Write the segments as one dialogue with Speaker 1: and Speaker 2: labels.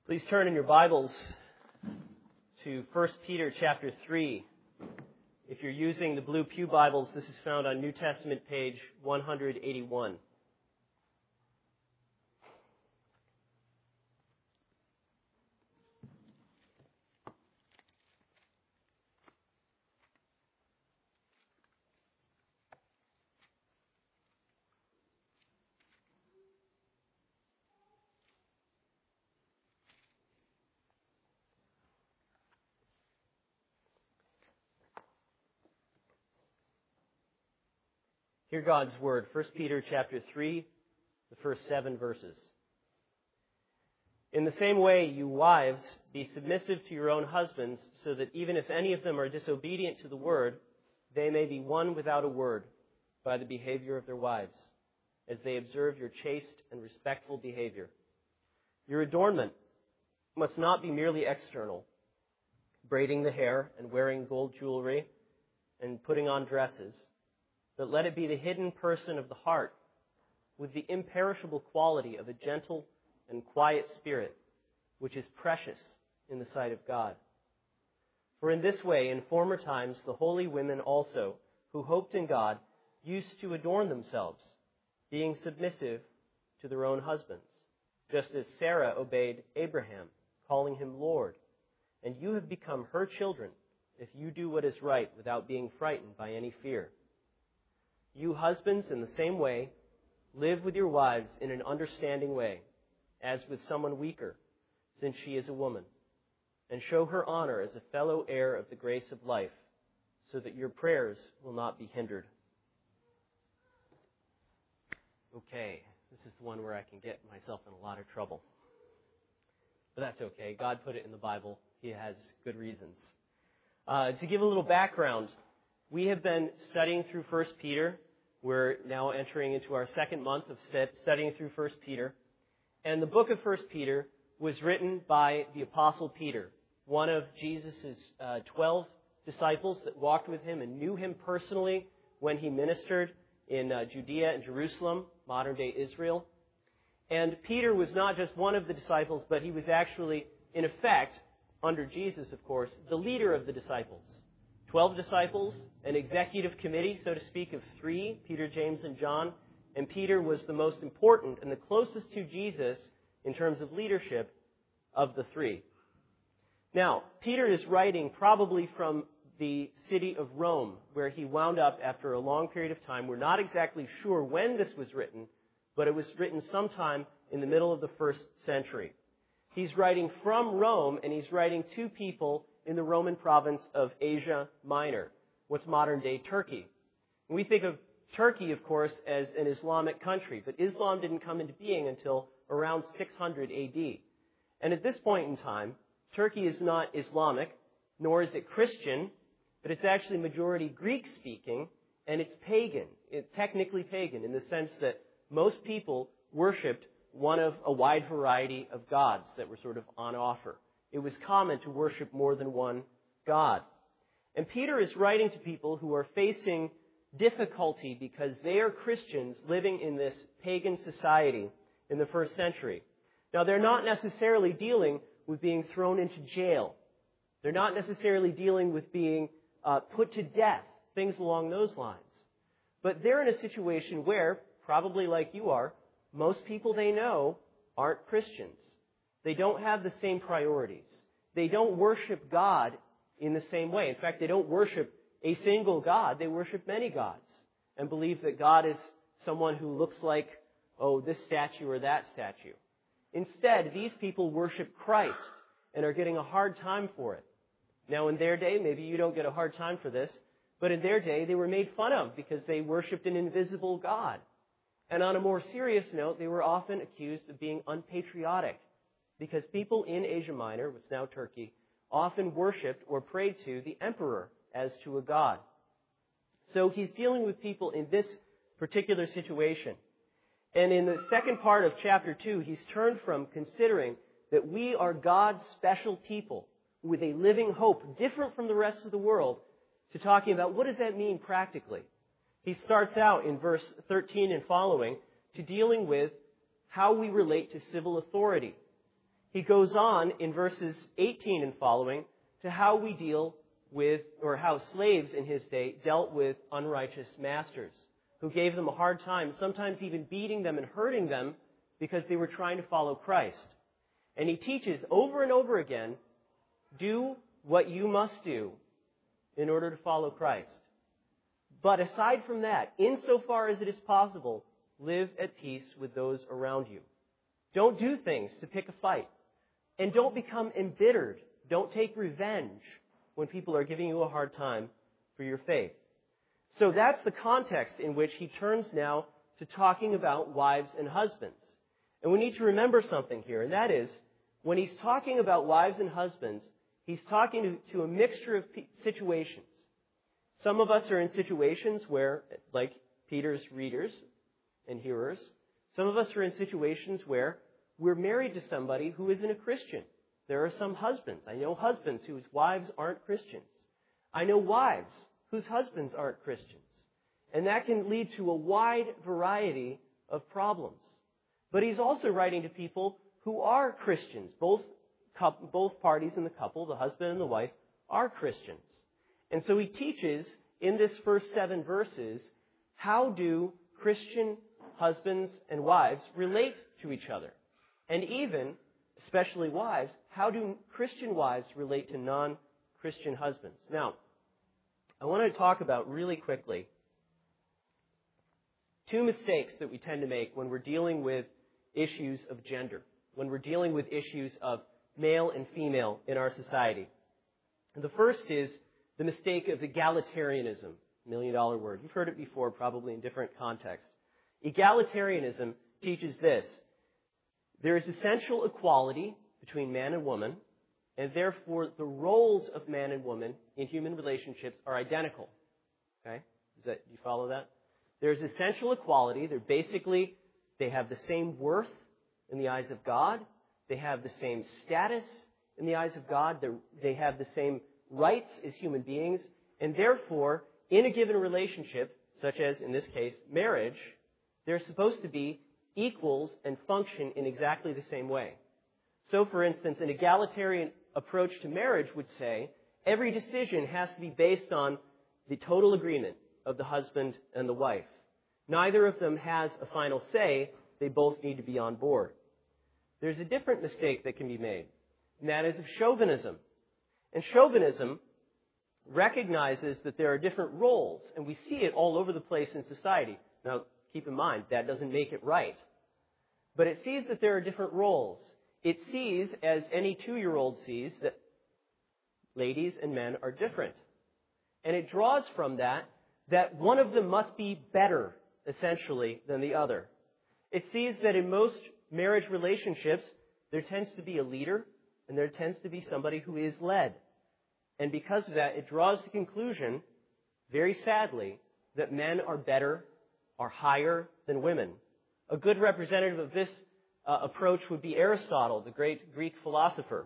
Speaker 1: Please turn in your Bibles to 1 Peter chapter 3. If you're using the Blue Pew Bibles, this is found on New Testament page 181. Hear God's word, 1 Peter chapter 3, the first 7 verses. In the same way, you wives, be submissive to your own husbands, so that even if any of them are disobedient to the word, they may be won without a word by the behavior of their wives, as they observe your chaste and respectful behavior. Your adornment must not be merely external, braiding the hair and wearing gold jewelry and putting on dresses, but let it be the hidden person of the heart, with the imperishable quality of a gentle and quiet spirit, which is precious in the sight of God. For in this way, in former times, the holy women also, who hoped in God, used to adorn themselves, being submissive to their own husbands, just as Sarah obeyed Abraham, calling him Lord. And you have become her children, if you do what is right without being frightened by any fear. You husbands, in the same way, live with your wives in an understanding way, as with someone weaker, since she is a woman, and show her honor as a fellow heir of the grace of life, so that your prayers will not be hindered. Okay, this is the one where I can get myself in a lot of trouble. But that's okay. God put it in the Bible. He has good reasons. To give a little background, we have been studying through 1 Peter. We're now entering into our second month of studying through 1 Peter. And the book of 1 Peter was written by the Apostle Peter, one of Jesus' 12 disciples that walked with him and knew him personally when he ministered in Judea and Jerusalem, modern-day Israel. And Peter was not just one of the disciples, but he was actually, in effect, under Jesus, of course, the leader of the disciples. 12 disciples, an executive committee, so to speak, of 3, Peter, James, and John. And Peter was the most important and the closest to Jesus in terms of leadership of the 3. Now, Peter is writing probably from the city of Rome, where he wound up after a long period of time. We're not exactly sure when this was written, but it was written sometime in the middle of the 1st century. He's writing from Rome, and he's writing to people in the Roman province of Asia Minor, what's modern-day Turkey. And we think of Turkey, of course, as an Islamic country, but Islam didn't come into being until around 600 A.D. And at this point in time, Turkey is not Islamic, nor is it Christian, but it's actually majority Greek-speaking, and it's pagan. It's technically pagan in the sense that most people worshipped one of a wide variety of gods that were sort of on offer. It was common to worship more than one God. And Peter is writing to people who are facing difficulty because they are Christians living in this pagan society in the 1st century. Now, they're not necessarily dealing with being thrown into jail. They're not necessarily dealing with being put to death, things along those lines. But they're in a situation where, probably like you are, most people they know aren't Christians. They don't have the same priorities. They don't worship God in the same way. In fact, they don't worship a single God. They worship many gods and believe that God is someone who looks like, this statue or that statue. Instead, these people worship Christ and are getting a hard time for it. Now, in their day, maybe you don't get a hard time for this, but in their day, they were made fun of because they worshiped an invisible God. And on a more serious note, they were often accused of being unpatriotic, because people in Asia Minor, what's now Turkey, often worshipped or prayed to the emperor as to a god. So he's dealing with people in this particular situation. And in the second part of chapter 2, he's turned from considering that we are God's special people with a living hope different from the rest of the world to talking about what does that mean practically. He starts out in verse 13 and following to dealing with how we relate to civil authority. he goes on in verses 18 and following to how we deal with, or how slaves in his day dealt with unrighteous masters who gave them a hard time, sometimes even beating them and hurting them because they were trying to follow Christ. And he teaches over and over again, do what you must do in order to follow Christ. But aside from that, insofar as it is possible, live at peace with those around you. Don't do things to pick a fight. And don't become embittered. Don't take revenge when people are giving you a hard time for your faith. So that's the context in which he turns now to talking about wives and husbands. And we need to remember something here, and that is, when he's talking about wives and husbands, he's talking to a mixture of situations. Some of us are in situations where, like Peter's readers and hearers, some of us are in situations where we're married to somebody who isn't a Christian. There are some husbands. I know husbands whose wives aren't Christians. I know wives whose husbands aren't Christians. And that can lead to a wide variety of problems. But he's also writing to people who are Christians. Both parties in the couple, the husband and the wife, are Christians. And so he teaches in this first 7 verses, how do Christian husbands and wives relate to each other? And even, especially wives, how do Christian wives relate to non-Christian husbands? Now, I want to talk about really quickly 2 mistakes that we tend to make when we're dealing with issues of gender, when we're dealing with issues of male and female in our society. And the first is the mistake of egalitarianism, million-dollar word. You've heard it before, probably in different contexts. Egalitarianism teaches this. There is essential equality between man and woman, and therefore the roles of man and woman in human relationships are identical. Okay? Do you follow that? There's essential equality. They have the same worth in the eyes of God. They have the same status in the eyes of God. They have the same rights as human beings. And therefore, in a given relationship, such as in this case, marriage, they're supposed to be equals and function in exactly the same way. So, for instance, an egalitarian approach to marriage would say every decision has to be based on the total agreement of the husband and the wife. Neither of them has a final say. They both need to be on board. There's a different mistake that can be made, and that is of chauvinism. And chauvinism recognizes that there are different roles, and we see it all over the place in society. Now, keep in mind, that doesn't make it right. But it sees that there are different roles. It sees, as any 2-year-old sees, that ladies and men are different. And it draws from that one of them must be better, essentially, than the other. It sees that in most marriage relationships, there tends to be a leader, and there tends to be somebody who is led. And because of that, it draws the conclusion, very sadly, that men are better, are higher than women. A good representative of this approach would be Aristotle, the great Greek philosopher.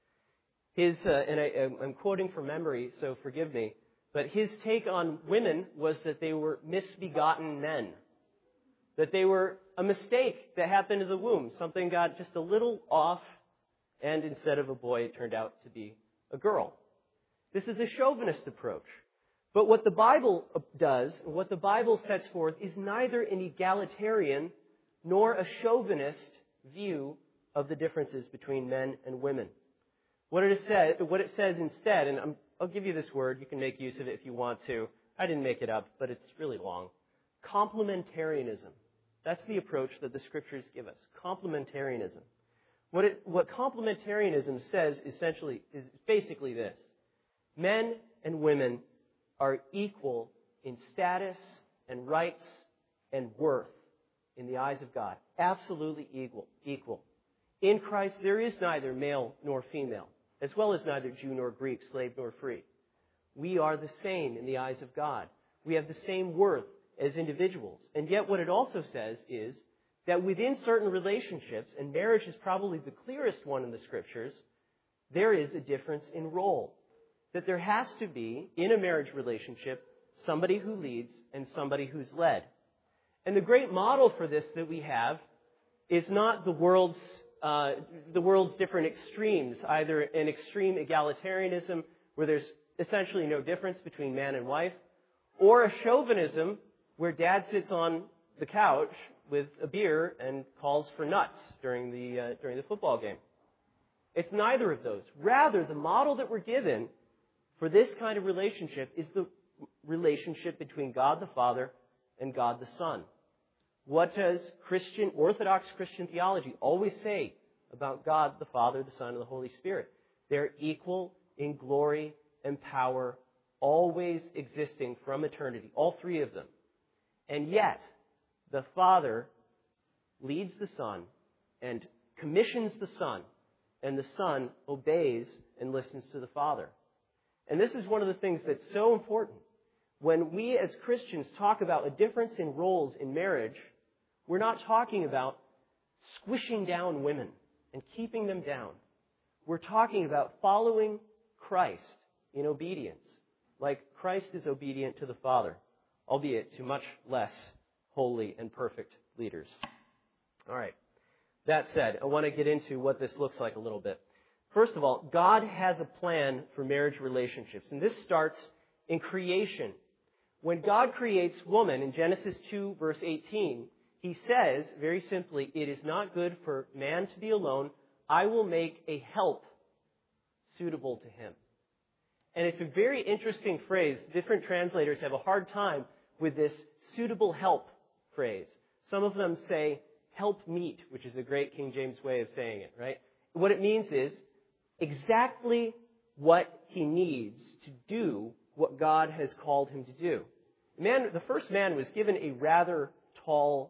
Speaker 1: I'm quoting from memory, so forgive me, but his take on women was that they were misbegotten men, that they were a mistake that happened in the womb. Something got just a little off, and instead of a boy, it turned out to be a girl. This is a chauvinist approach. But what the Bible does, and what the Bible sets forth, is neither an egalitarian nor a chauvinist view of the differences between men and women. What it says instead, and I'll give you this word, you can make use of it if you want to. I didn't make it up, but it's really long. Complementarianism. That's the approach that the Scriptures give us. Complementarianism. What complementarianism says essentially is basically this. Men and women are equal in status and rights and worth in the eyes of God. Absolutely equal. In Christ, there is neither male nor female, as well as neither Jew nor Greek, slave nor free. We are the same in the eyes of God. We have the same worth as individuals. And yet what it also says is that within certain relationships, and marriage is probably the clearest one in the Scriptures, there is a difference in role. That there has to be, in a marriage relationship, somebody who leads and somebody who's led. And the great model for this that we have is not the world's the world's different extremes, either an extreme egalitarianism where there's essentially no difference between man and wife, or a chauvinism where dad sits on the couch with a beer and calls for nuts during the football game. It's neither of those. Rather, the model that we're given for this kind of relationship is the relationship between God the Father and God the Son. What does Orthodox Christian theology always say about God the Father, the Son, and the Holy Spirit? They're equal in glory and power, always existing from eternity, all three of them. And yet, the Father leads the Son and commissions the Son, and the Son obeys and listens to the Father. And this is one of the things that's so important. When we as Christians talk about a difference in roles in marriage, we're not talking about squishing down women and keeping them down. We're talking about following Christ in obedience, like Christ is obedient to the Father, albeit to much less holy and perfect leaders. All right. That said, I want to get into what this looks like a little bit. First of all, God has a plan for marriage relationships, and this starts in creation. When God creates woman in Genesis 2, verse 18, He says, very simply, "It is not good for man to be alone. I will make a help suitable to him." And it's a very interesting phrase. Different translators have a hard time with this suitable help phrase. Some of them say help meet, which is a great King James way of saying it, right? What it means is exactly what he needs to do what God has called him to do. The first man was given a rather tall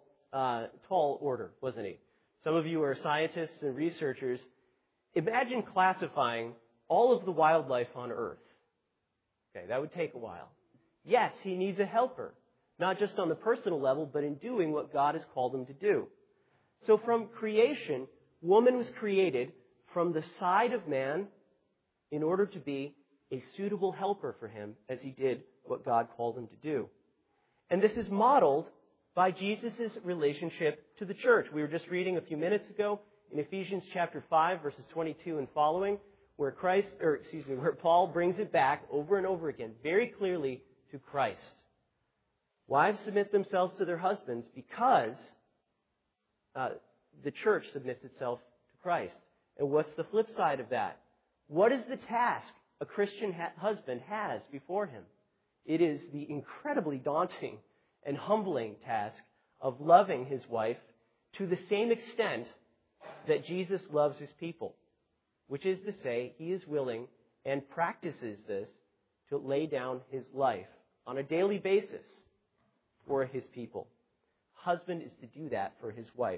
Speaker 1: order, wasn't he? Some of you are scientists and researchers. Imagine classifying all of the wildlife on Earth. Okay, that would take a while. Yes, he needs a helper, not just on the personal level, but in doing what God has called him to do. So from creation, woman was created from the side of man in order to be a suitable helper for him as he did what God called him to do. And this is modeled by Jesus' relationship to the church. We were just reading a few minutes ago in Ephesians chapter 5, verses 22 and following, where Paul brings it back over and over again, very clearly to Christ. Wives submit themselves to their husbands because the church submits itself to Christ. And what's the flip side of that? What is the task a Christian husband has before him? It is the incredibly daunting and humbling task of loving his wife to the same extent that Jesus loves his people, which is to say, he is willing and practices this to lay down his life on a daily basis for his people. Husband is to do that for his wife.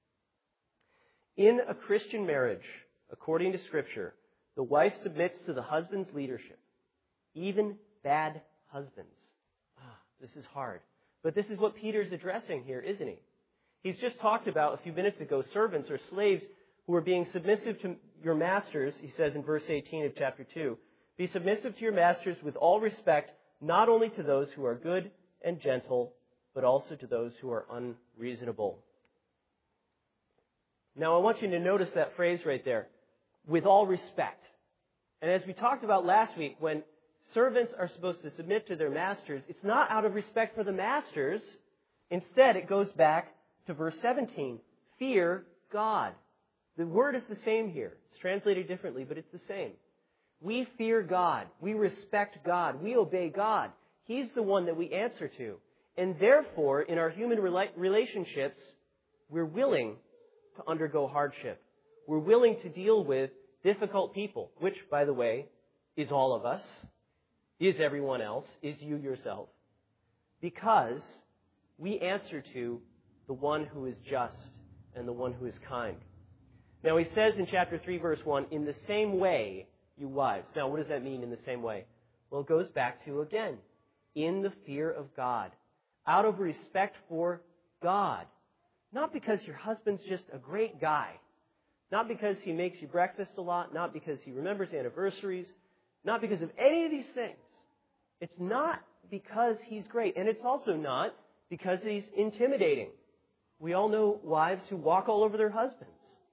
Speaker 1: In a Christian marriage, according to Scripture, the wife submits to the husband's leadership, even bad husbands. This is hard. But this is what Peter's addressing here, isn't he? He's just talked about a few minutes ago servants or slaves who are being submissive to your masters, he says in verse 18 of chapter 2. Be submissive to your masters with all respect, not only to those who are good and gentle, but also to those who are unreasonable. Now I want you to notice that phrase right there, with all respect. And as we talked about last week, when servants are supposed to submit to their masters, it's not out of respect for the masters. Instead, it goes back to verse 17. Fear God. The word is the same here. It's translated differently, but it's the same. We fear God. We respect God. We obey God. He's the one that we answer to. And therefore, in our human relationships, we're willing to undergo hardship. We're willing to deal with difficult people, which, by the way, is all of us, is everyone else, is you yourself, because we answer to the one who is just and the one who is kind. Now, he says in chapter 3, verse 1, in the same way, you wives. Now, what does that mean, in the same way? Well, it goes back to, again, in the fear of God, out of respect for God. Not because your husband's just a great guy. Not because he makes you breakfast a lot. Not because he remembers anniversaries. Not because of any of these things. It's not because he's great. And it's also not because he's intimidating. We all know wives who walk all over their husbands.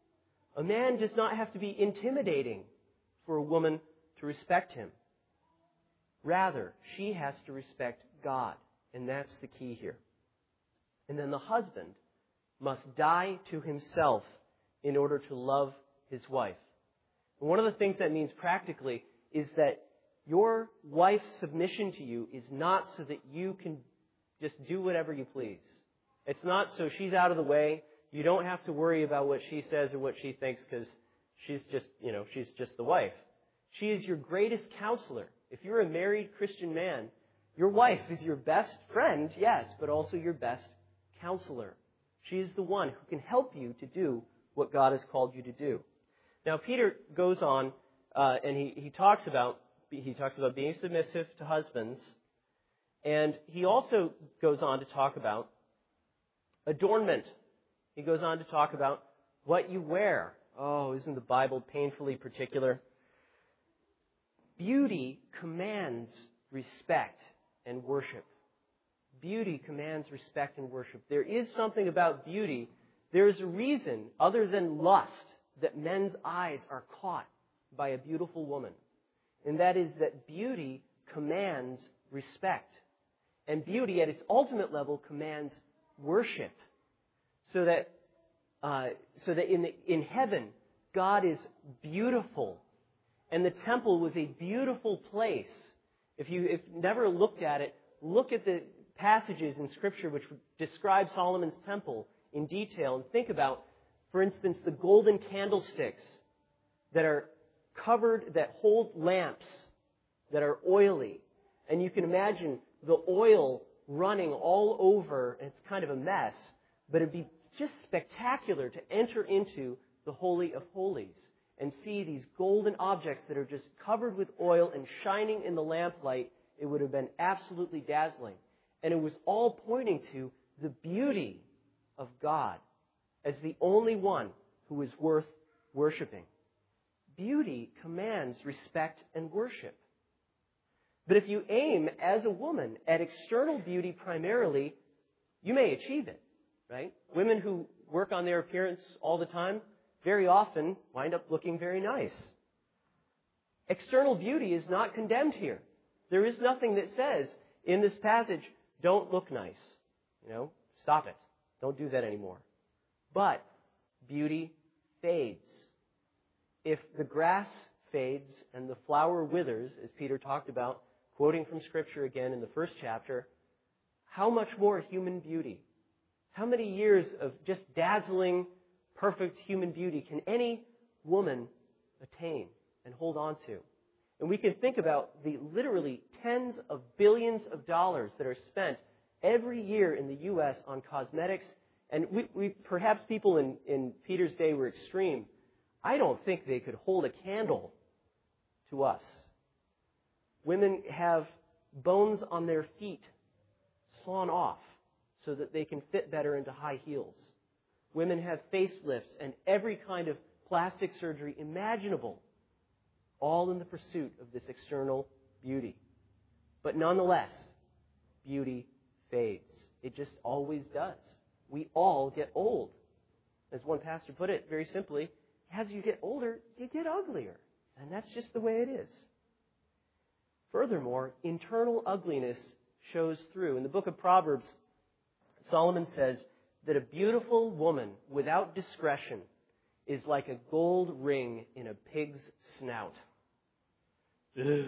Speaker 1: A man does not have to be intimidating for a woman to respect him. Rather, she has to respect God. And that's the key here. And then the husband must die to himself in order to love his wife. And one of the things that means practically is that your wife's submission to you is not so that you can just do whatever you please. It's not so she's out of the way. You don't have to worry about what she says or what she thinks because she's just the wife. She is your greatest counselor. If you're a married Christian man, your wife is your best friend, yes, but also your best counselor. She is the one who can help you to do what God has called you to do. Now, Peter goes on and he talks about being submissive to husbands, and he also goes on to talk about adornment. He goes on to talk about what you wear. Oh, isn't the Bible painfully particular? Beauty commands respect and worship. Beauty commands respect and worship. There is something about beauty. There is a reason, other than lust, that men's eyes are caught by a beautiful woman. And that is that beauty commands respect. And beauty, at its ultimate level, commands worship. So that in heaven, God is beautiful. And the temple was a beautiful place. If you've never looked at it, look at the passages in Scripture which describe Solomon's temple in detail and think about, for instance, the golden candlesticks that are covered, that hold lamps that are oily. And you can imagine the oil running all over, and it's kind of a mess, but it'd be just spectacular to enter into the Holy of Holies and see these golden objects that are just covered with oil and shining in the lamplight. It would have been absolutely dazzling. And it was all pointing to the beauty of God as the only one who is worth worshiping. Beauty commands respect and worship. But if you aim as a woman at external beauty primarily, you may achieve it, right? Women who work on their appearance all the time very often wind up looking very nice. External beauty is not condemned here. There is nothing that says in this passage, don't look nice. Stop it. Don't do that anymore. But beauty fades. If the grass fades and the flower withers, as Peter talked about, quoting from Scripture again in the first chapter, how much more human beauty? How many years of just dazzling, perfect human beauty can any woman attain and hold on to? And we can think about the literally tens of billions of dollars that are spent every year in the U.S. on cosmetics. And we perhaps people in Peter's day were extreme. I don't think they could hold a candle to us. Women have bones on their feet sawn off so that they can fit better into high heels. Women have facelifts and every kind of plastic surgery imaginable, all in the pursuit of this external beauty. But nonetheless, beauty fades. It just always does. We all get old. As one pastor put it very simply, as you get older, you get uglier. And that's just the way it is. Furthermore, internal ugliness shows through. In the book of Proverbs, Solomon says that a beautiful woman without discretion is like a gold ring in a pig's snout. Ugh.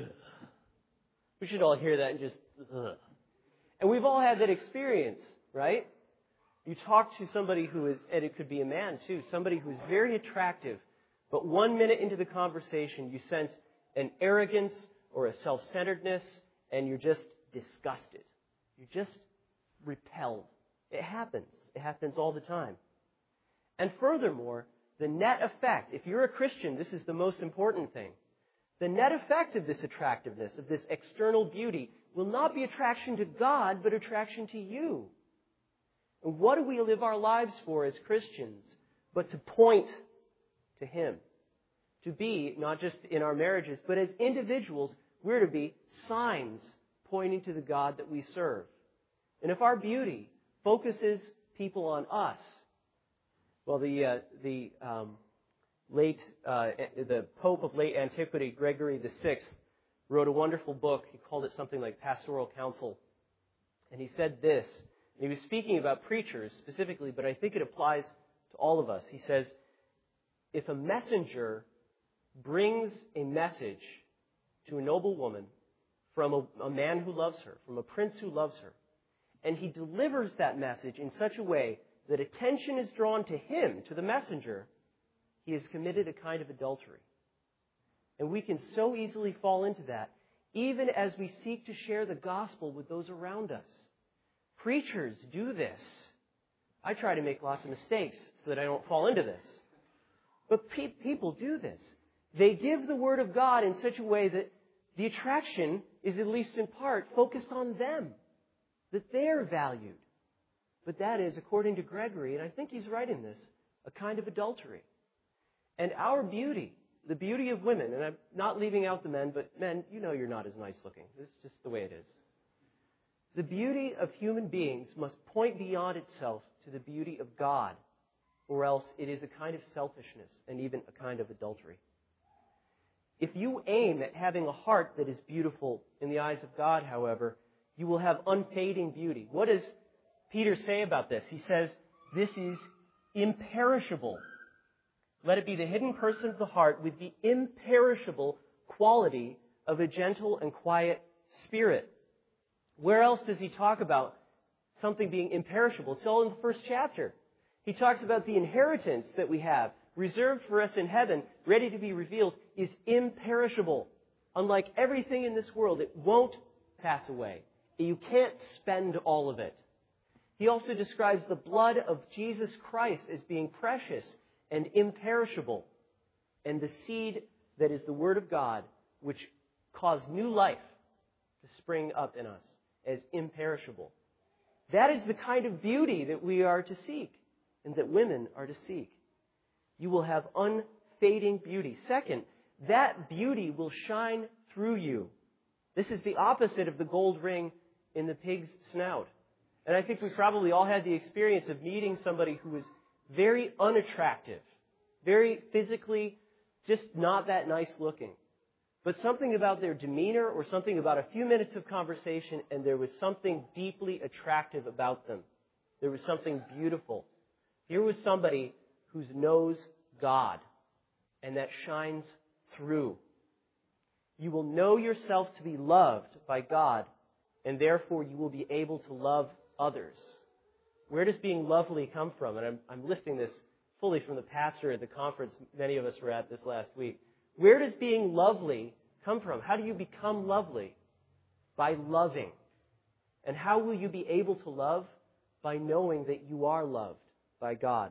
Speaker 1: We should all hear that and just, ugh. And we've all had that experience, right? You talk to somebody who is, and it could be a man too, somebody who's very attractive, but 1 minute into the conversation you sense an arrogance or a self-centeredness, and you're just disgusted. You're just repelled. It happens. It happens all the time. And furthermore, the net effect, if you're a Christian, this is the most important thing. The net effect of this attractiveness, of this external beauty, will not be attraction to God, but attraction to you. And what do we live our lives for as Christians but to point to Him? To be, not just in our marriages, but as individuals, we're to be signs pointing to the God that we serve. And if our beauty focuses people on us, well, the Pope of late antiquity, Gregory VI, wrote a wonderful book. He called it something like Pastoral Counsel. And he said this. He was speaking about preachers specifically, but I think it applies to all of us. He says, if a messenger brings a message to a noble woman from a man who loves her, from a prince who loves her, and he delivers that message in such a way that attention is drawn to him, to the messenger, he has committed a kind of adultery. And we can so easily fall into that, even as we seek to share the gospel with those around us. Preachers do this. I try to make lots of mistakes so that I don't fall into this. But people do this. They give the Word of God in such a way that the attraction is, at least in part, focused on them, that they're valued. But that is, according to Gregory, and I think he's right in this, a kind of adultery. And our beauty, the beauty of women, and I'm not leaving out the men, but men, you know you're not as nice looking. It's just the way it is. The beauty of human beings must point beyond itself to the beauty of God, or else it is a kind of selfishness and even a kind of adultery. If you aim at having a heart that is beautiful in the eyes of God, however, you will have unfading beauty. What does Peter say about this? He says, this is imperishable. Let it be the hidden person of the heart with the imperishable quality of a gentle and quiet spirit. Where else does he talk about something being imperishable? It's all in the first chapter. He talks about the inheritance that we have, reserved for us in heaven, ready to be revealed, is imperishable. Unlike everything in this world, it won't pass away. You can't spend all of it. He also describes the blood of Jesus Christ as being precious and imperishable, and the seed that is the Word of God, which caused new life to spring up in us as imperishable. That is the kind of beauty that we are to seek and that women are to seek. You will have unfading beauty. Second, that beauty will shine through you. This is the opposite of the gold ring in the pig's snout. And I think we probably all had the experience of meeting somebody who was very unattractive, very physically just not that nice looking. But something about their demeanor or something about a few minutes of conversation, and there was something deeply attractive about them. There was something beautiful. Here was somebody who knows God, and that shines through. You will know yourself to be loved by God, and therefore you will be able to love others. Where does being lovely come from? And I'm lifting this fully from the pastor at the conference many of us were at this last week. Where does being lovely come from? How do you become lovely? By loving. And how will you be able to love? By knowing that you are loved by God.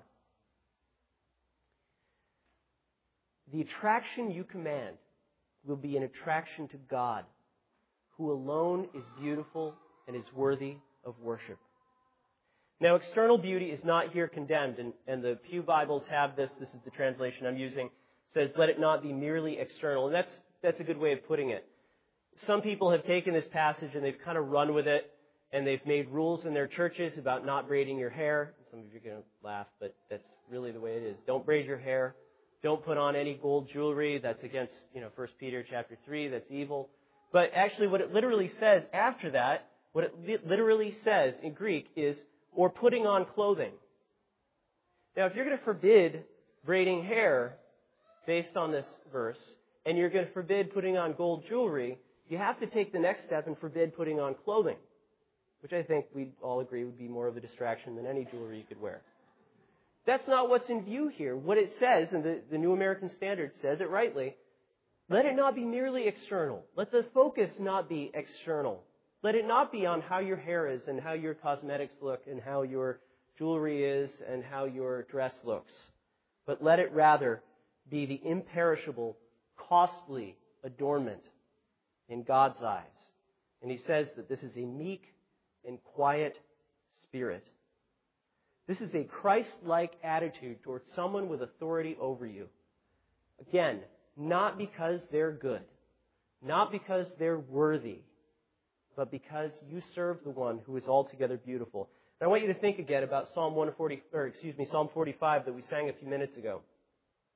Speaker 1: The attraction you command will be an attraction to God, who alone is beautiful and is worthy of worship. Now, external beauty is not here condemned, and the Pew Bibles have this. This is the translation I'm using. It says, let it not be merely external. And that's a good way of putting it. Some people have taken this passage and they've kind of run with it, and they've made rules in their churches about not braiding your hair. Some of you are going to laugh, but that's really the way it is. Don't braid your hair. Don't put on any gold jewelry. That's against, 1 Peter chapter 3. That's evil. But actually what it literally says after that, what it literally says in Greek is, or putting on clothing. Now, if you're going to forbid braiding hair based on this verse, and you're going to forbid putting on gold jewelry, you have to take the next step and forbid putting on clothing, which I think we'd all agree would be more of a distraction than any jewelry you could wear. That's not what's in view here. What it says, and the New American Standard says it rightly, let it not be merely external. Let the focus not be external. Let it not be on how your hair is and how your cosmetics look and how your jewelry is and how your dress looks. But let it rather be the imperishable, costly adornment in God's eyes. And he says that this is a meek and quiet spirit. This is a Christ-like attitude towards someone with authority over you. Again, not because they're good, not because they're worthy, but because you serve the one who is altogether beautiful. And I want you to think again about Psalm 45 that we sang a few minutes ago.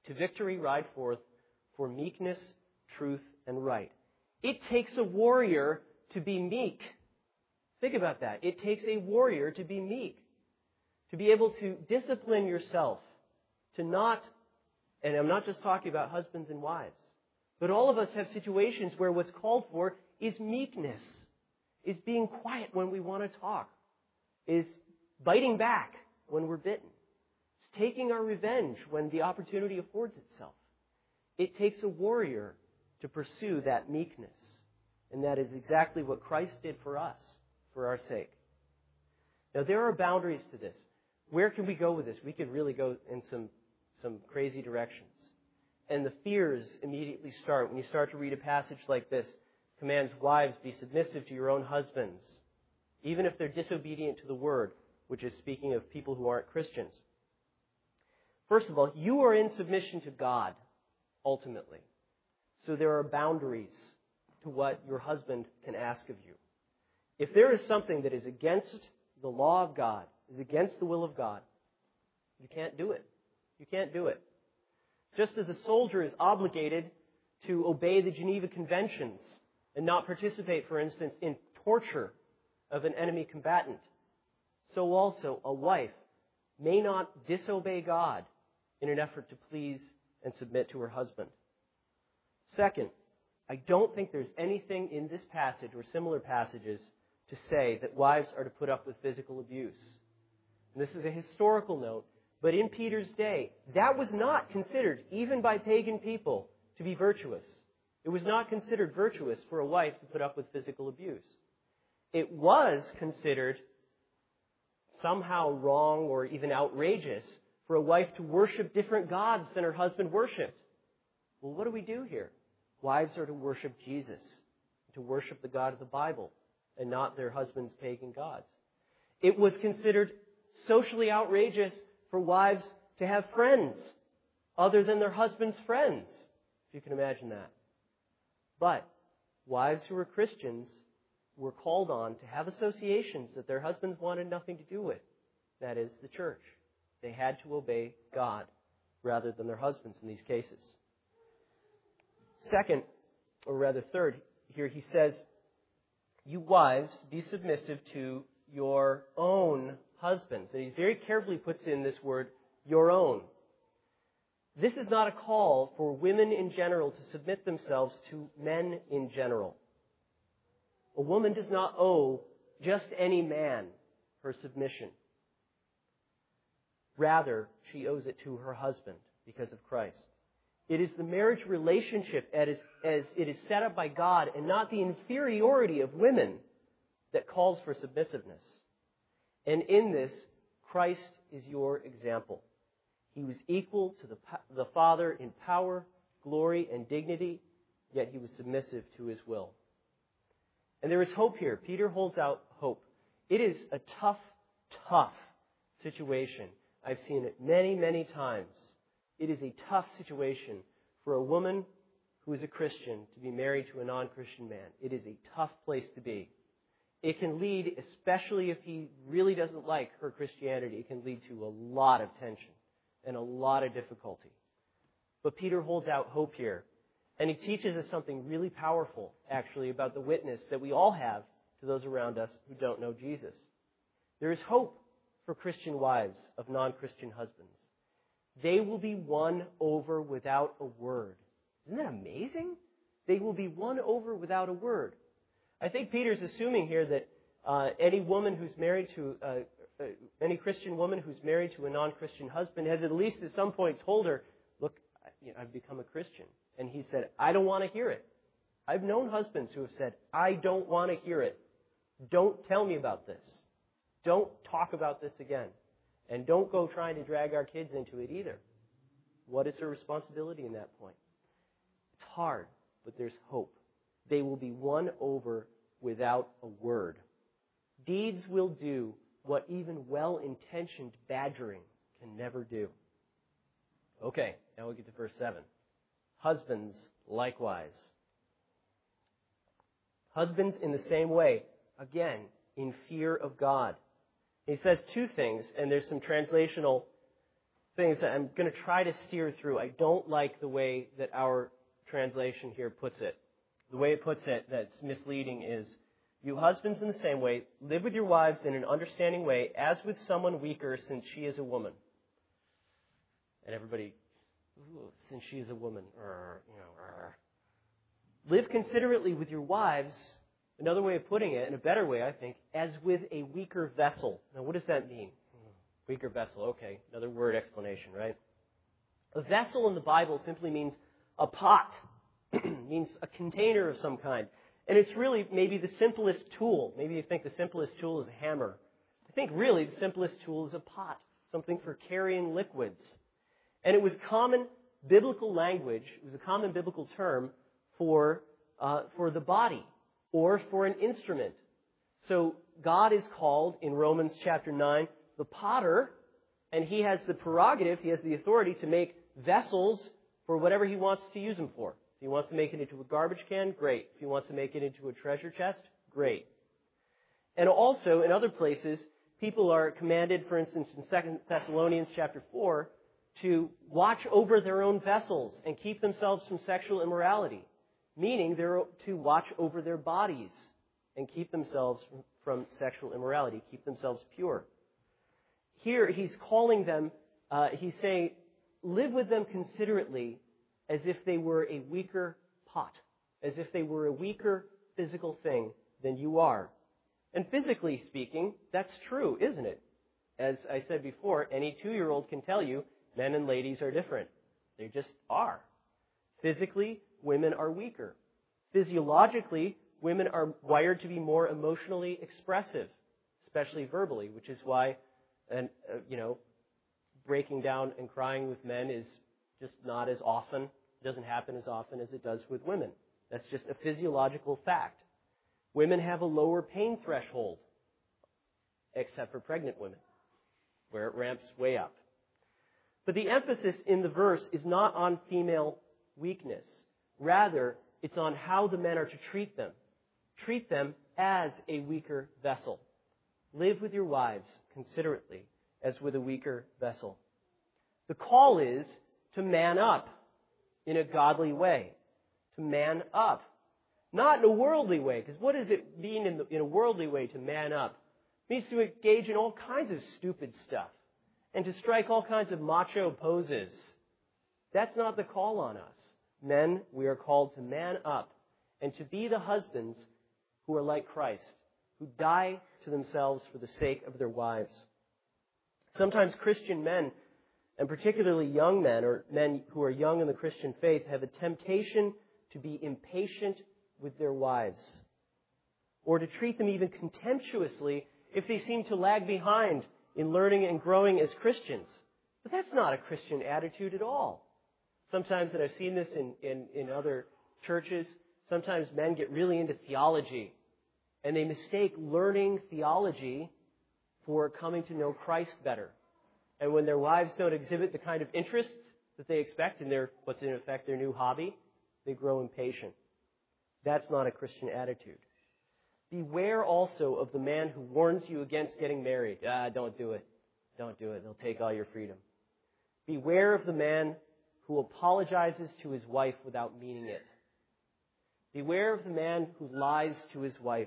Speaker 1: To victory ride forth for meekness, truth, and right. It takes a warrior to be meek. Think about that. It takes a warrior to be meek. To be able to discipline yourself. To not, and I'm not just talking about husbands and wives, but all of us have situations where what's called for is meekness. Is being quiet when we want to talk. Is biting back when we're bitten. It's taking our revenge when the opportunity affords itself. It takes a warrior to pursue that meekness. And that is exactly what Christ did for us, for our sake. Now, there are boundaries to this. Where can we go with this? We could really go in some crazy directions. And the fears immediately start when you start to read a passage like this. Commands wives, be submissive to your own husbands, even if they're disobedient to the word, which is speaking of people who aren't Christians. First of all, you are in submission to God, ultimately. So there are boundaries to what your husband can ask of you. If there is something that is against the law of God, is against the will of God, you can't do it. You can't do it. Just as a soldier is obligated to obey the Geneva Conventions and not participate, for instance, in torture of an enemy combatant, so also a wife may not disobey God in an effort to please and submit to her husband. Second, I don't think there's anything in this passage or similar passages to say that wives are to put up with physical abuse. And this is a historical note, but in Peter's day, that was not considered, even by pagan people, to be virtuous. It was not considered virtuous for a wife to put up with physical abuse. It was considered somehow wrong or even outrageous for a wife to worship different gods than her husband worshipped. Well, what do we do here? Wives are to worship Jesus, to worship the God of the Bible, and not their husband's pagan gods. It was considered socially outrageous for wives to have friends other than their husband's friends, if you can imagine that. But wives who were Christians were called on to have associations that their husbands wanted nothing to do with. That is, the church. They had to obey God rather than their husbands in these cases. Second, or rather third, here he says, you wives, be submissive to your own husbands. And he very carefully puts in this word, your own. This is not a call for women in general to submit themselves to men in general. A woman does not owe just any man her submission. Rather, she owes it to her husband because of Christ. It is the marriage relationship as it is set up by God and not the inferiority of women that calls for submissiveness. And in this, Christ is your example. He was equal to the Father in power, glory, and dignity, yet he was submissive to his will. And there is hope here. Peter holds out hope. It is a tough situation. I've seen it many, many times. It is a tough situation for a woman who is a Christian to be married to a non-Christian man. It is a tough place to be. It can lead, especially if he really doesn't like her Christianity, it can lead to a lot of tension and a lot of difficulty. But Peter holds out hope here. And he teaches us something really powerful, actually, about the witness that we all have to those around us who don't know Jesus. There is hope for Christian wives of non-Christian husbands. They will be won over without a word. Isn't that amazing? They will be won over without a word. I think Peter's assuming here that any woman who's married to any Christian woman who's married to a non-Christian husband has at least at some point told her, look, I've become a Christian. And he said, I don't want to hear it. I've known husbands who have said, I don't want to hear it. Don't tell me about this. Don't talk about this again. And don't go trying to drag our kids into it either. What is her responsibility in that point? It's hard, but there's hope. They will be won over without a word. Deeds will do what even well-intentioned badgering can never do. Okay, now we get to verse 7. Husbands likewise. Husbands in the same way, again, in fear of God. He says two things, and there's some translational things that I'm going to try to steer through. I don't like the way that our translation here puts it. The way it puts it that's misleading is, you husbands in the same way, live with your wives in an understanding way, as with someone weaker, since she is a woman. And everybody, since she is a woman, Live considerately with your wives, another way of putting it, and a better way, I think, as with a weaker vessel. Now, what does that mean? Weaker vessel, okay, another word explanation, right? A vessel in the Bible simply means a pot, means a container of some kind. And it's really maybe the simplest tool. Maybe you think the simplest tool is a hammer. I think really the simplest tool is a pot, something for carrying liquids. And it was common biblical language, it was a common biblical term for the body or for an instrument. So God is called in Romans chapter 9 the potter, and he has the prerogative, he has the authority to make vessels for whatever he wants to use them for. If he wants to make it into a garbage can, great. If he wants to make it into a treasure chest, great. And also, in other places, people are commanded, for instance, in 2 Thessalonians chapter 4, to watch over their own vessels and keep themselves from sexual immorality, meaning they're to watch over their bodies and keep themselves from sexual immorality, keep themselves pure. Here, he's calling them, he's saying, live with them considerately as if they were a weaker pot, as if they were a weaker physical thing than you are. And physically speaking, that's true, isn't it? As I said before, any 2-year-old can tell you men and ladies are different. They just are. Physically, women are weaker. Physiologically, women are wired to be more emotionally expressive, especially verbally, which is why breaking down and crying with men is just not as often, doesn't happen as often as it does with women. That's just a physiological fact. Women have a lower pain threshold, except for pregnant women, where it ramps way up. But the emphasis in the verse is not on female weakness. Rather, it's on how the men are to treat them. Treat them as a weaker vessel. Live with your wives considerately, as with a weaker vessel. The call is to man up in a godly way. To man up. Not in a worldly way, because what does it mean in a worldly way to man up? It means to engage in all kinds of stupid stuff and to strike all kinds of macho poses. That's not the call on us. Men, we are called to man up and to be the husbands who are like Christ, who die to themselves for the sake of their wives. Sometimes Christian men, and particularly young men or men who are young in the Christian faith, have a temptation to be impatient with their wives, or to treat them even contemptuously if they seem to lag behind in learning and growing as Christians. But that's not a Christian attitude at all. Sometimes, and I've seen this in other churches, sometimes men get really into theology, and they mistake learning theology for coming to know Christ better. And when their wives don't exhibit the kind of interest that they expect in what's in effect their new hobby, they grow impatient. That's not a Christian attitude. Beware also of the man who warns you against getting married. Don't do it. Don't do it. They'll take all your freedom. Beware of the man who apologizes to his wife without meaning it. Beware of the man who lies to his wife.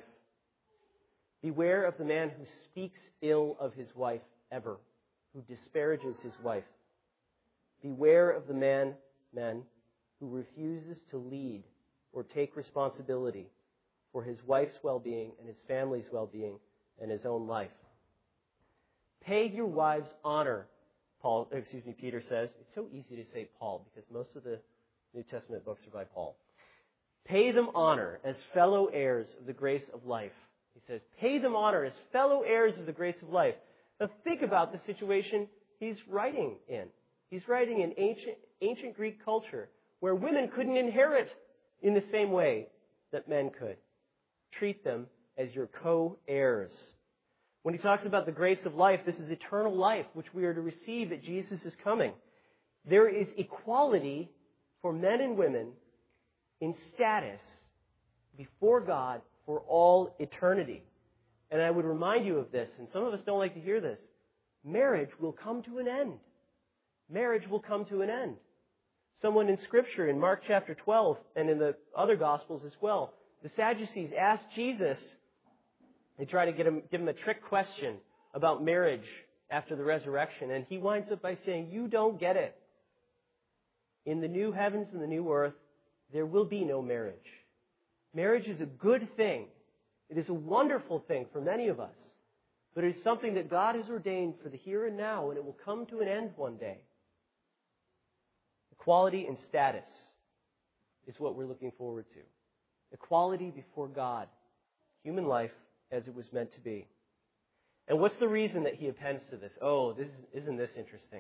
Speaker 1: Beware of the man who speaks ill of his wife ever, who disparages his wife. Beware of the men who refuses to lead or take responsibility for his wife's well-being and his family's well-being and his own life. Pay your wives honor, Peter says. It's so easy to say Paul because most of the New Testament books are by Paul. Pay them honor as fellow heirs of the grace of life. He says, pay them honor as fellow heirs of the grace of life. Now think about the situation he's writing in. He's writing in ancient Greek culture where women couldn't inherit in the same way that men could. Treat them as your co-heirs. When he talks about the grace of life, this is eternal life, which we are to receive at Jesus' coming. There is equality for men and women in status before God for all eternity. And I would remind you of this, and some of us don't like to hear this. Marriage will come to an end. marriage will come to an end. Someone in Scripture, in Mark chapter 12, and in the other Gospels as well, the Sadducees asked Jesus, they try to give him a trick question about marriage after the resurrection, and he winds up by saying, you don't get it. In the new heavens and the new earth, there will be no marriage. Marriage is a good thing. It is a wonderful thing for many of us. But it is something that God has ordained for the here and now, and it will come to an end one day. Equality and status is what we're looking forward to. Equality before God. Human life as it was meant to be. And what's the reason that he appends to this? Isn't this interesting?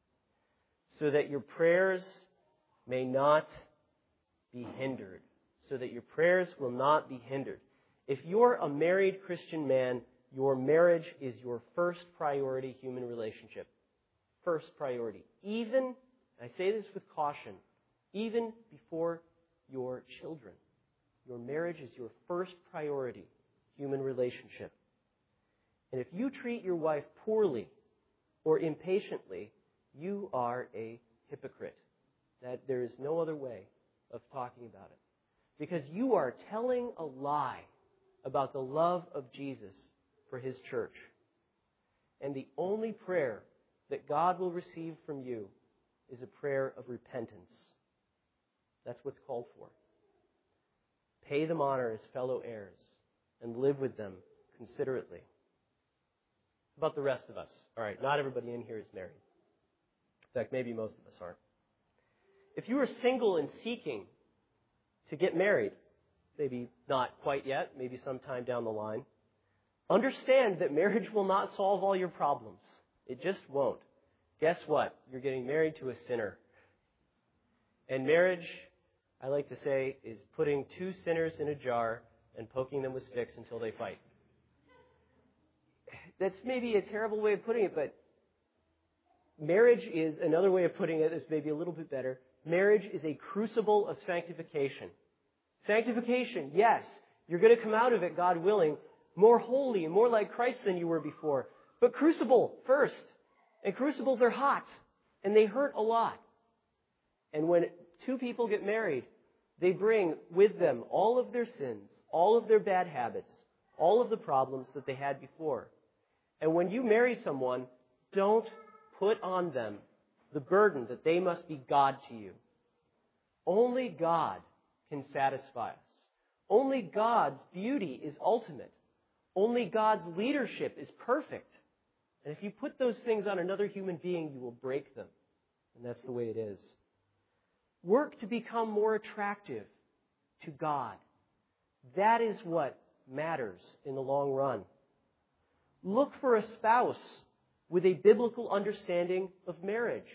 Speaker 1: So that your prayers may not be hindered. So that your prayers will not be hindered. If you're a married Christian man, your marriage is your first priority human relationship. First priority. Even, I say this with caution, even before your children. Your marriage is your first priority human relationship. And if you treat your wife poorly or impatiently, you are a hypocrite. That there is no other way of talking about it. Because you are telling a lie about the love of Jesus for His church. And the only prayer that God will receive from you is a prayer of repentance. That's what's called for. Pay them honor as fellow heirs and live with them considerately. How about the rest of us? All right, not everybody in here is married. In fact, maybe most of us aren't. If you are single and seeking to get married, maybe not quite yet, maybe sometime down the line, understand that marriage will not solve all your problems. It just won't. Guess what? You're getting married to a sinner. And marriage, I like to say, is putting two sinners in a jar and poking them with sticks until they fight. That's maybe a terrible way of putting it, but marriage is, another way of putting it is maybe a little bit better. Marriage is a crucible of sanctification. Sanctification, yes, you're going to come out of it, God willing, more holy and more like Christ than you were before. But crucible first. And crucibles are hot. And they hurt a lot. And when two people get married, they bring with them all of their sins, all of their bad habits, all of the problems that they had before. And when you marry someone, don't put on them the burden that they must be God to you. Only God can satisfy us. Only God's beauty is ultimate. Only God's leadership is perfect. And if you put those things on another human being, you will break them. And that's the way it is. Work to become more attractive to God. That is what matters in the long run. Look for a spouse with a biblical understanding of marriage.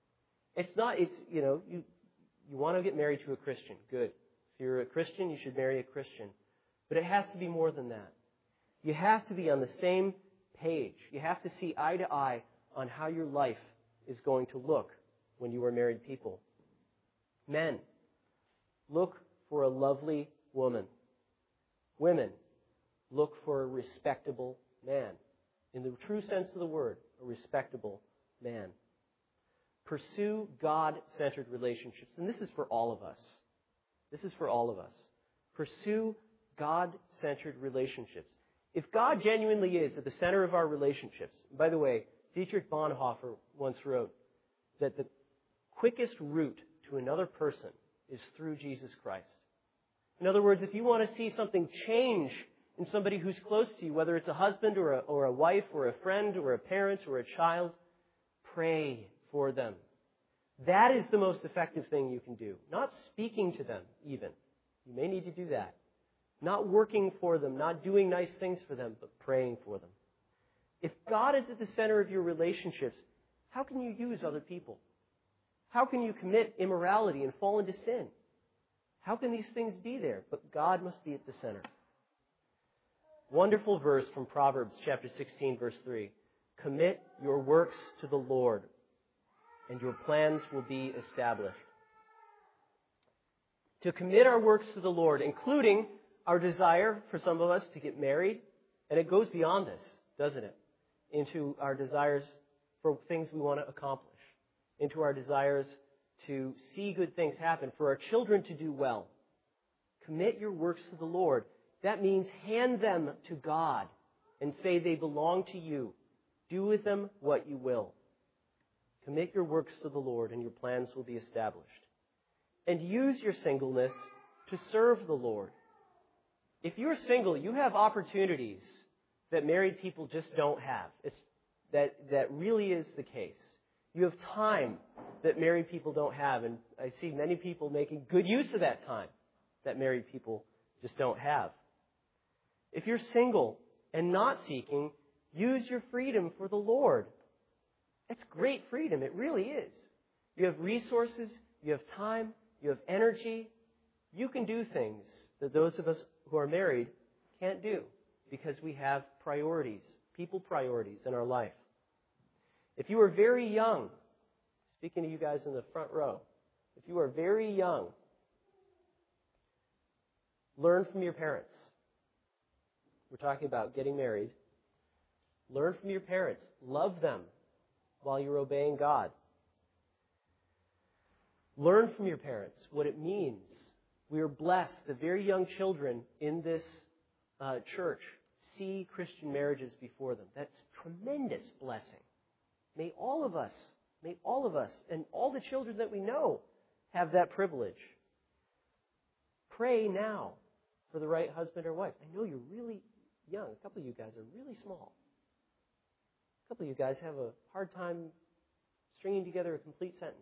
Speaker 1: You want to get married to a Christian. Good. If you're a Christian, you should marry a Christian. But it has to be more than that. You have to be on the same page. You have to see eye to eye on how your life is going to look when you are married people. Men, look for a lovely woman. Women, look for a respectable man. In the true sense of the word, a respectable man. Pursue God-centered relationships. And this is for all of us. This is for all of us. Pursue God-centered relationships. If God genuinely is at the center of our relationships, by the way, Dietrich Bonhoeffer once wrote that the quickest route to another person is through Jesus Christ. In other words, if you want to see something change in somebody who's close to you, whether it's a husband or a wife or a friend or a parent or a child, pray for them. That is the most effective thing you can do. Not speaking to them, even. You may need to do that. Not working for them, not doing nice things for them, but praying for them. If God is at the center of your relationships, how can you use other people? How can you commit immorality and fall into sin? How can these things be there? But God must be at the center. Wonderful verse from Proverbs chapter 16, verse 3. Commit your works to the Lord, and your plans will be established. To commit our works to the Lord, including our desire for some of us to get married, and it goes beyond this, doesn't it? Into our desires for things we want to accomplish. into our desires to see good things happen, for our children to do well. Commit your works to the Lord. That means hand them to God and say they belong to you. Do with them what you will. Commit your works to the Lord and your plans will be established. And use your singleness to serve the Lord. If you're single, you have opportunities that married people just don't have. That really is the case. You have time that married people don't have, and I see many people making good use of that time that married people just don't have. If you're single and not seeking, use your freedom for the Lord. It's great freedom. It really is. You have resources, you have time, you have energy. You can do things that those of us who are married can't do because we have priorities, people priorities in our life. If you are very young, speaking to you guys in the front row, if you are very young, learn from your parents. We're talking about getting married. Learn from your parents. Love them while you're obeying God. Learn from your parents what it means. We are blessed. The very young children in this church see Christian marriages before them. That's tremendous blessing. May all of us, and all the children that we know have that privilege. Pray now for the right husband or wife. I know you're really young. A couple of you guys are really small. A couple of you guys have a hard time stringing together a complete sentence.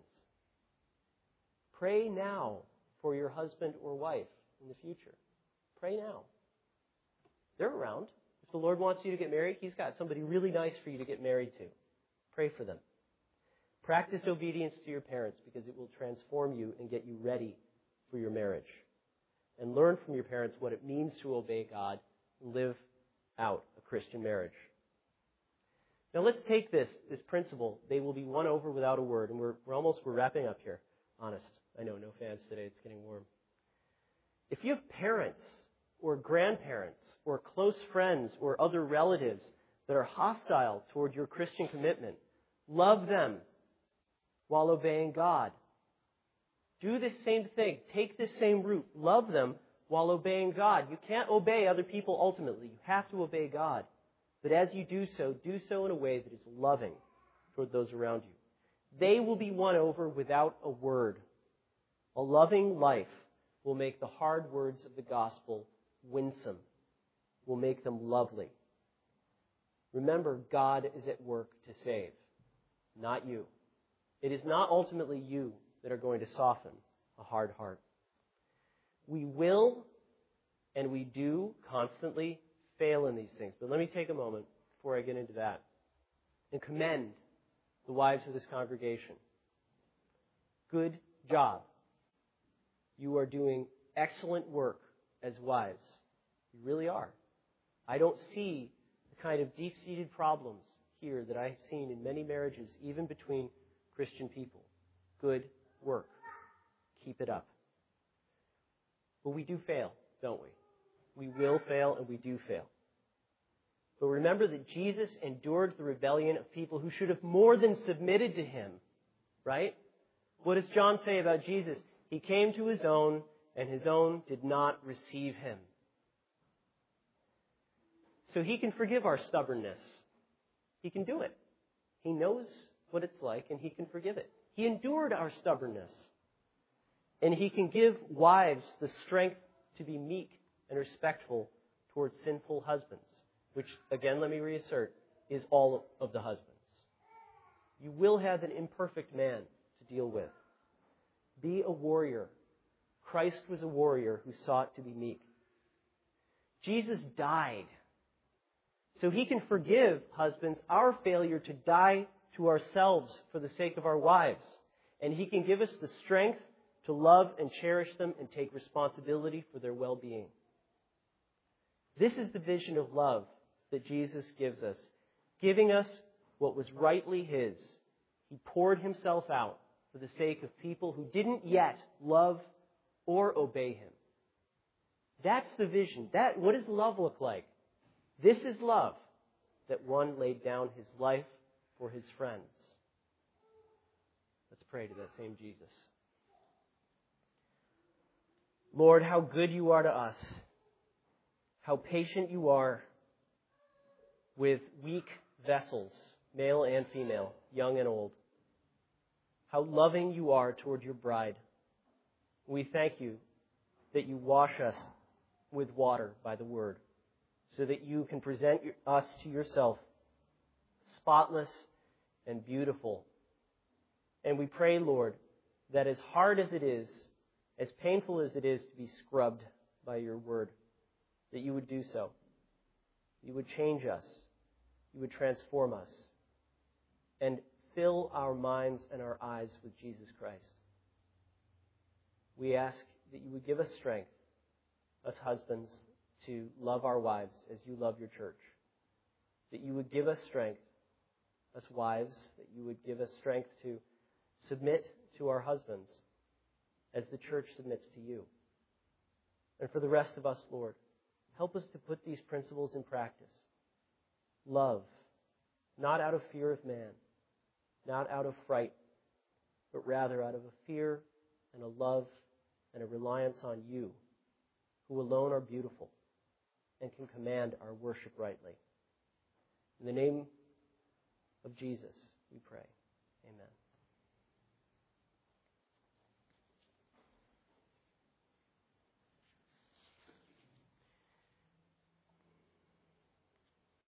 Speaker 1: Pray now for your husband or wife in the future. Pray now. They're around. If the Lord wants you to get married, He's got somebody really nice for you to get married to. Pray for them. Practice obedience to your parents because it will transform you and get you ready for your marriage. And learn from your parents what it means to obey God and live out a Christian marriage. Now let's take this principle, they will be won over without a word, and we're wrapping up here. Honest. I know, no fans today, it's getting warm. If you have parents or grandparents or close friends or other relatives that are hostile toward your Christian commitment, love them while obeying God. Do this same thing. Take this same route. Love them while obeying God. You can't obey other people ultimately. You have to obey God. But as you do so in a way that is loving toward those around you. They will be won over without a word. A loving life will make the hard words of the gospel winsome, will make them lovely. Remember, God is at work to save, not you. It is not ultimately you that are going to soften a hard heart. We will and we do constantly fail in these things. But let me take a moment before I get into that and commend the wives of this congregation. Good job. You are doing excellent work as wives. You really are. I don't see the kind of deep-seated problems here that I've seen in many marriages, even between Christian people. Good work. Keep it up. But we do fail, don't we? We will fail and we do fail. But remember that Jesus endured the rebellion of people who should have more than submitted to Him. Right? What does John say about Jesus? He came to His own, and His own did not receive Him. So He can forgive our stubbornness. He can do it. He knows what it's like, and He can forgive it. He endured our stubbornness. And He can give wives the strength to be meek and respectful towards sinful husbands, which, again, let me reassert, is all of the husbands. You will have an imperfect man to deal with. Be a warrior. Christ was a warrior who sought to be meek. Jesus died. So He can forgive, husbands, our failure to die to ourselves for the sake of our wives. And He can give us the strength to love and cherish them and take responsibility for their well-being. This is the vision of love that Jesus gives us, giving us what was rightly His. He poured Himself out for the sake of people who didn't yet love or obey Him. That's the vision. What does love look like? This is love, that one laid down his life for his friends. Let's pray to that same Jesus. Lord, how good you are to us. How patient you are with weak vessels, male and female, young and old. How loving you are toward your bride. We thank you that you wash us with water by the word, so that you can present us to yourself spotless and beautiful. And we pray, Lord, that as hard as it is, as painful as it is to be scrubbed by your word, that you would do so. You would change us. You would transform us. And fill our minds and our eyes with Jesus Christ. We ask that you would give us strength, us husbands, to love our wives as you love your church. That you would give us strength, us wives, that you would give us strength to submit to our husbands as the church submits to you. And for the rest of us, Lord, help us to put these principles in practice. Love, not out of fear of man, not out of fright, but rather out of a fear and a love and a reliance on you, who alone are beautiful and can command our worship rightly. In the name of Jesus, we pray. Amen.